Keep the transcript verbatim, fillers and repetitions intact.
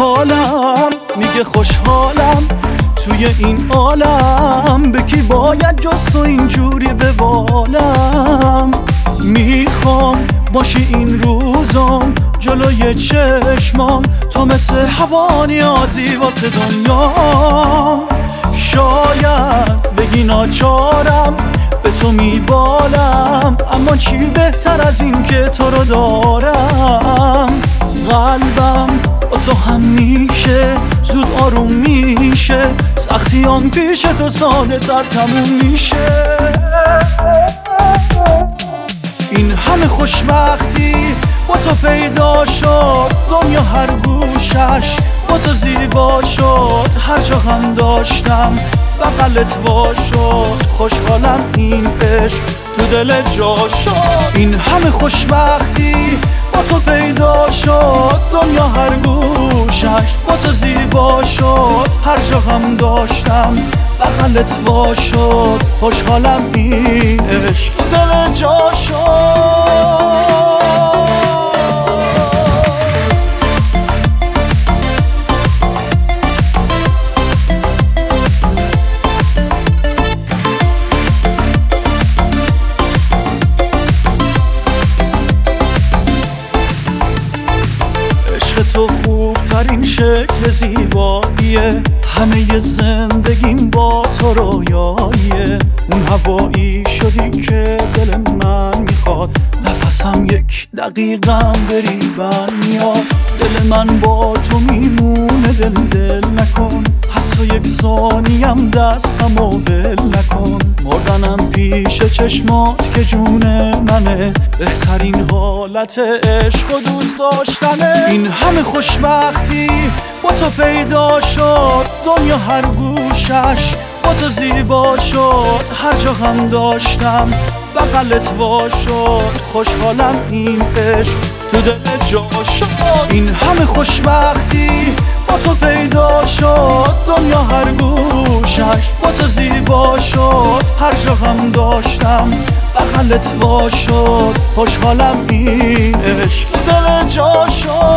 حالم میگه خوشحالم توی این عالم، به کی باید جز تو اینجوری ببالم. میخوام باشی این روزام جلوی چشمام، تو مثل هوا نیازی واسه دنیا. شاید بگی ناچارم به تو میبالم، اما چی بهتر از این که تو رو دارم. قلبم با تو همیشه زود آروم میشه، سختیام پیش تو ساده تر تموم میشه. این همه خوشبختی با تو پیدا شد، دنیا هر گوشش با تو زیبا شد. هر جا غم داشتم بغلت وا شد، خوشحالم این عشق تو دل جا شد. این همه خوشبختی با تو پیدا شد، دنیا هر گوشش با تو زیبا شد. هر جا غم داشتم بغلت وا شد، خوشحالم این عشق تو دل جا شد. تو خوبترین شکل زیباییه، همه زندگیم با تو رویاییه. اون هوایی شدی که دل من میخواد، نفسم یک دقیقم بریبن میاد. دل من با تو میمونه، دل دل نکن، حتی یک ثانیم دستم و ول نکن. مردنم پیش چشمات که جون منه، بهترین حالت عشق و دوست داشتنه. این همه خوشبختی با تو پیدا شد، دنیا هر گوشش با تو زیبا شد. هر جا غم داشتم بغلت وا شد، خوشحالم این عشق تو دل جا شد. این همه خوشبختی با تو پیدا شد، دنیا هر گوشش با تو زیبا شد. هر جا غم داشتم بغلت وا شد، خوشحالم این عشق تو دل جا شد.